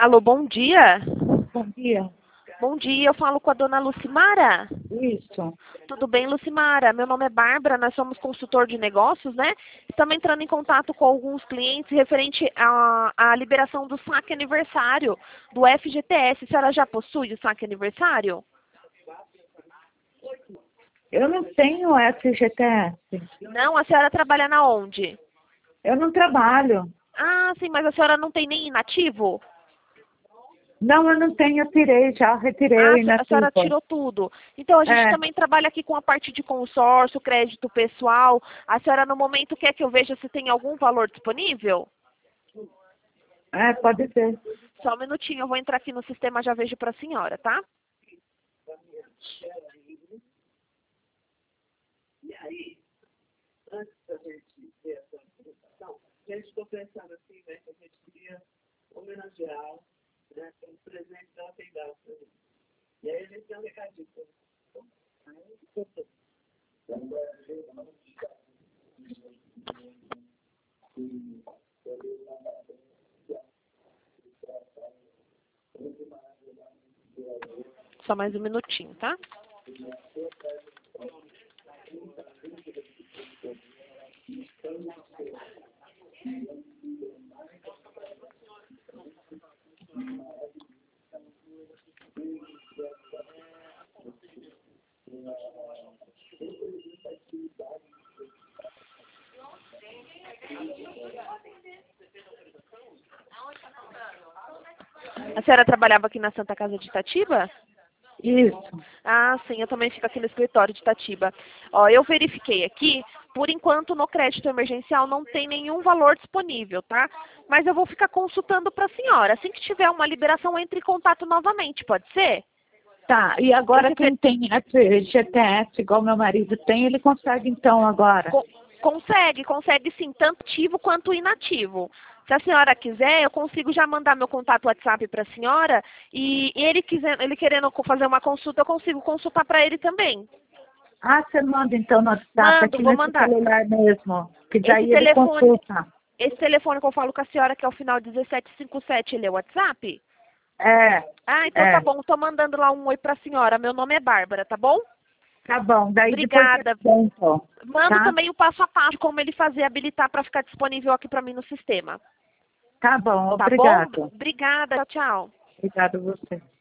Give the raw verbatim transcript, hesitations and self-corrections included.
Alô, bom dia. Bom dia. Bom dia, eu falo com a dona Lucimara. Isso. Tudo bem, Lucimara? Meu nome é Bárbara, nós somos consultor de negócios, né? Estamos entrando em contato com alguns clientes referente à, à liberação do saque aniversário do F G T S. A senhora já possui o saque aniversário? Eu não tenho F G T S. Não? A senhora trabalha na onde? Eu não trabalho. Ah, sim, mas a senhora não tem nem inativo? Não, eu não tenho, eu tirei, já retirei Ah, o a senhora inativo. tirou tudo. Então, a gente É, também trabalha aqui com a parte de consórcio, crédito pessoal. A senhora, no momento, quer que eu veja se tem algum valor disponível? é, pode ser. Só um minutinho, eu vou entrar aqui no sistema, já vejo para a senhora, tá? E aí, antes da gente ver essa apresentação, a gente ficou pensando assim, né, que a gente queria homenagear, né, pelo presente que ela tem dado para gente. E aí a gente tem um recadinho para você. Só mais um minutinho, tá? A senhora trabalhava aqui na Santa Casa de Itatiba? Isso. Ah, sim, eu também fico aqui no escritório de Itatiba. Ó, eu verifiquei aqui, por enquanto no crédito emergencial não tem nenhum valor disponível, tá? Mas eu vou ficar consultando para a senhora. Assim que tiver uma liberação, entre em contato novamente, pode ser? Tá, e agora Esse quem tem F G T S, igual meu marido tem, ele consegue então agora? Co- consegue, consegue sim, tanto ativo quanto inativo. Se a senhora quiser, eu consigo já mandar meu contato WhatsApp para a senhora e ele, quiser, ele querendo co- fazer uma consulta, eu consigo consultar para ele também. Ah, você manda então no WhatsApp Mando, aqui vou nesse mandar. celular mesmo, que Esse daí ele telefone, consulta. esse telefone que eu falo com a senhora, que é o final dezessete cinquenta e sete, ele é o WhatsApp? É, Ah, então tá é. bom, tô mandando lá um oi para a senhora. Meu nome é Bárbara, tá bom? Tá bom, daí depois você Obrigada. tenta, Mando tá? também o passo a passo, como ele fazer habilitar para ficar disponível aqui para mim no sistema. Tá bom, Tá bom? obrigado. Obrigada. Tchau, tchau. Obrigado a você.